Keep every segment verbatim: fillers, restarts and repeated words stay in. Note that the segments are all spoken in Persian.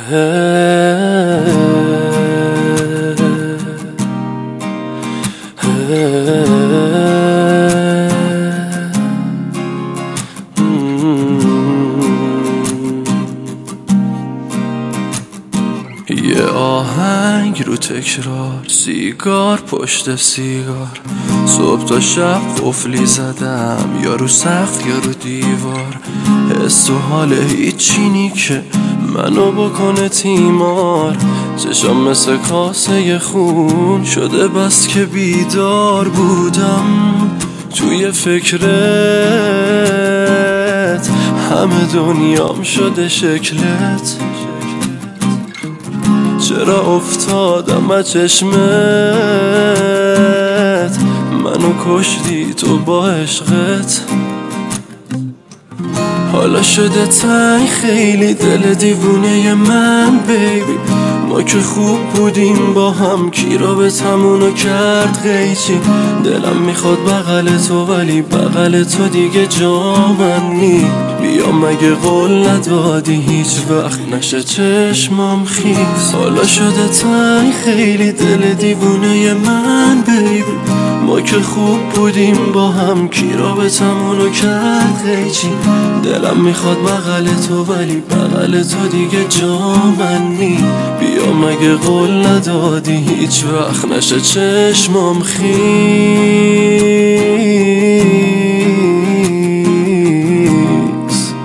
یه آهنگ رو تکرار، سیگار پشت سیگار، صبح تا شب قفلی زدم، یا رو سقف یا رو دیوار. حس و حال هیچینی که منو بکنه تیمار. چشم مثل کاسه خون شده بس که بیدار بودم. توی فکرت همه دنیام شده شکلت. چرا افتادم از چشمت؟ منو کشتی تو با عشقت. حالا شده تنگ خیلی دل دیوونه من بیبی. ما که خوب بودیم با هم، کی را به تمونو کرد قیچی. دلم میخواد بغل تو ولی بغل تو دیگه جا من نی. بیا مگه قول ندادی هیچ وقت نشه چشمام خیس. حالا شده تنگ خیلی دل دیوونه من بیبی. ما که خوب بودیم با هم، کی را به تمونو کرد قیچی. دلم میخواد بغل تو ولی بغل تو دیگه جا من نی. بیا مگه قول ندادی هیچ وقت نشه چشمام خیس.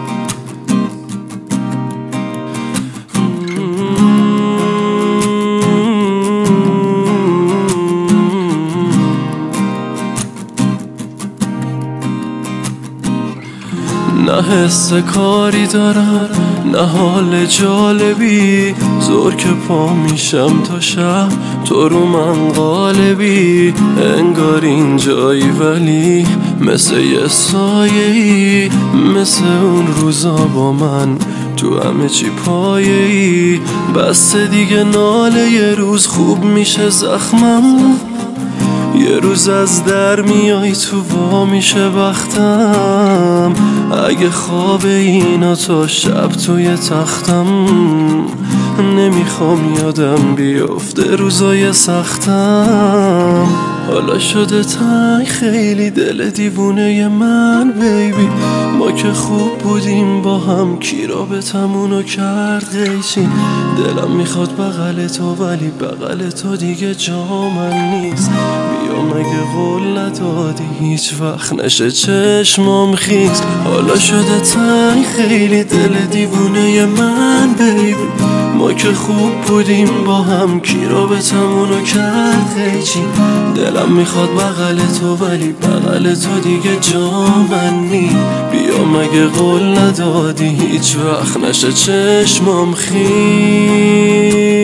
نه حس کاری دارم نه حال جالبی. زور که پا میشم تا شب تو رو من قالبی. انگار این جایی ولی مثل یه سایه‌ای. مثل اون روزا با من تو همه چی پایه‌ای. بس دیگه ناله یه روز خوب میشه زخمم. یه روز از در میای تو وا میشه بختم. اگه خواب اینا تا شب توی تختم. نمیخوام یادم بیفته روزای سختم. حالا شده تنگ خیلی دل دیوونه من بیبی. ما که خوب بودیم با هم، کی را به تمونو کرد قیچی. دلم میخواد بغل تو ولی بغل تو دیگه جا من نیست. بیا مگه قول ندادی هیچ وقت نشه چشمام خیس. حالا شده تنگ خیلی دل دیوونه من بیبی. ما که خوب بودیم با هم، کی را به تمونو کرد قیچی. دلم میخواد بغل تو ولی بغل تو دیگه جا من نی. بیا مگه قول ندادی هیچ وقت نشه چشمام خیس.